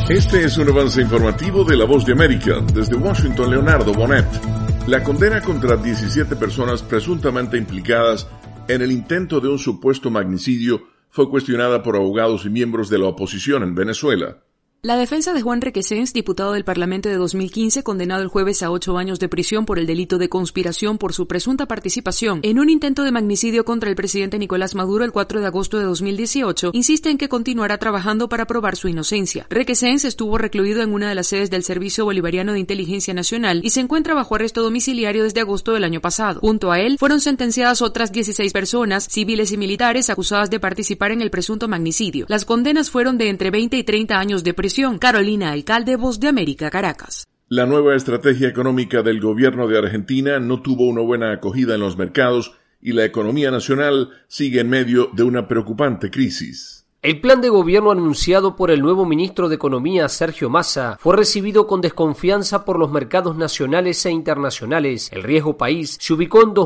Este es un avance informativo de La Voz de América. Desde Washington, Leonardo Bonet. La condena contra 17 personas presuntamente implicadas en el intento de un supuesto magnicidio fue cuestionada por abogados y miembros de la oposición en Venezuela. La defensa de Juan Requesens, diputado del Parlamento de 2015, condenado el jueves a 8 años de prisión por el delito de conspiración por su presunta participación en un intento de magnicidio contra el presidente Nicolás Maduro el 4 de agosto de 2018, insiste en que continuará trabajando para probar su inocencia. Requesens estuvo recluido en una de las sedes del Servicio Bolivariano de Inteligencia Nacional y se encuentra bajo arresto domiciliario desde agosto del año pasado. Junto a él, fueron sentenciadas otras 16 personas, civiles y militares, acusadas de participar en el presunto magnicidio. Las condenas fueron de entre 20 y 30 años de prisión. Carolina Alcalde, Voz de América, Caracas. La nueva estrategia económica del gobierno de Argentina no tuvo una buena acogida en los mercados y la economía nacional sigue en medio de una preocupante crisis. El plan de gobierno anunciado por el nuevo ministro de Economía, Sergio Massa, fue recibido con desconfianza por los mercados nacionales e internacionales. El riesgo país se ubicó en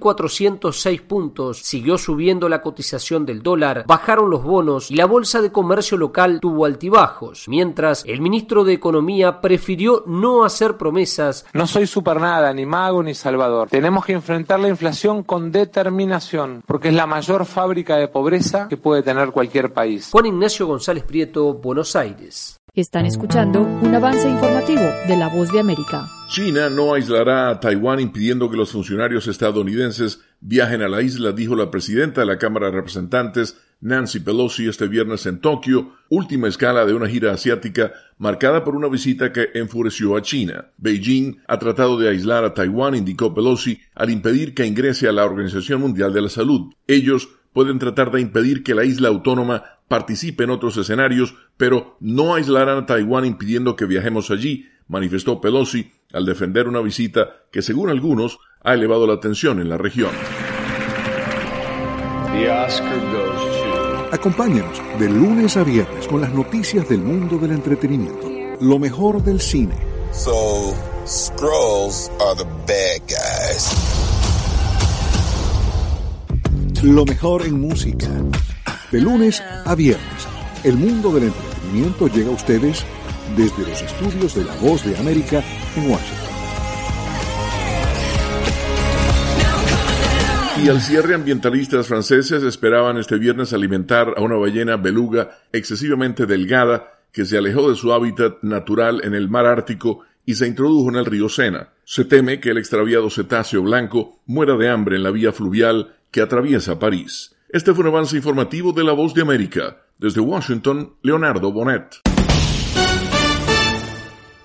2.406 puntos, siguió subiendo la cotización del dólar, bajaron los bonos y la bolsa de comercio local tuvo altibajos, mientras el ministro de Economía prefirió no hacer promesas. No soy supernada, ni mago ni salvador. Tenemos que enfrentar la inflación con determinación, porque es la mayor fábrica de pobreza que puede tener cualquier país. Juan Ignacio González Prieto, Buenos Aires. Están escuchando un avance informativo de La Voz de América. China no aislará a Taiwán impidiendo que los funcionarios estadounidenses viajen a la isla, dijo la presidenta de la Cámara de Representantes, Nancy Pelosi, este viernes en Tokio, última escala de una gira asiática marcada por una visita que enfureció a China. Beijing ha tratado de aislar a Taiwán, indicó Pelosi, al impedir que ingrese a la Organización Mundial de la Salud. Ellos pueden tratar de impedir que la isla autónoma participe en otros escenarios, pero no aislarán a Taiwán impidiendo que viajemos allí, manifestó Pelosi al defender una visita que, según algunos, ha elevado la tensión en la región. Acompáñanos de lunes a viernes con las noticias del mundo del entretenimiento. Lo mejor del cine. So, Skrulls are the bad guys. Lo mejor en música. De lunes a viernes, el mundo del entretenimiento llega a ustedes desde los estudios de La Voz de América en Washington. Y al cierre, ambientalistas franceses esperaban este viernes alimentar a una ballena beluga excesivamente delgada que se alejó de su hábitat natural en el mar Ártico y se introdujo en el río Sena. Se teme que el extraviado cetáceo blanco muera de hambre en la vía fluvial que atraviesa París. Este fue un avance informativo de La Voz de América. Desde Washington, Leonardo Bonet.